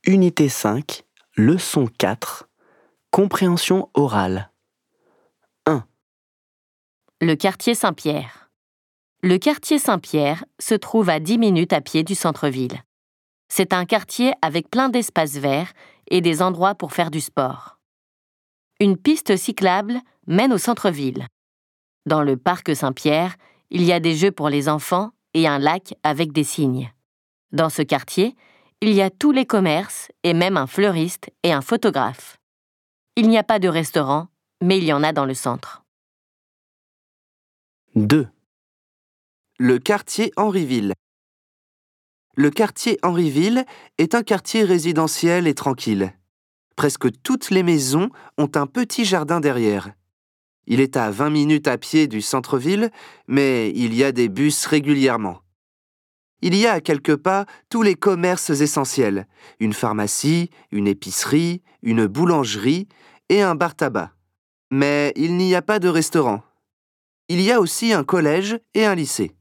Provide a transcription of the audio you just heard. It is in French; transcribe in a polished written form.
Unité 5, leçon 4, compréhension orale. 1. Le quartier Saint-Pierre. Le quartier Saint-Pierre se trouve à 10 minutes à pied du centre-ville. C'est un quartier avec plein d'espaces verts et des endroits pour faire du sport. Une piste cyclable mène au centre-ville. Dans le parc Saint-Pierre, il y a des jeux pour les enfants et un lac avec des cygnes. Dans ce quartier, il y a tous les commerces et même un fleuriste et un photographe. Il n'y a pas de restaurant, mais il y en a dans le centre. 2. Le quartier Henryville. Le quartier Henryville est un quartier résidentiel et tranquille. Presque toutes les maisons ont un petit jardin derrière. Il est à 20 minutes à pied du centre-ville, mais il y a des bus régulièrement. Il y a à quelques pas tous les commerces essentiels, une pharmacie, une épicerie, une boulangerie et un bar-tabac. Mais il n'y a pas de restaurant. Il y a aussi un collège et un lycée.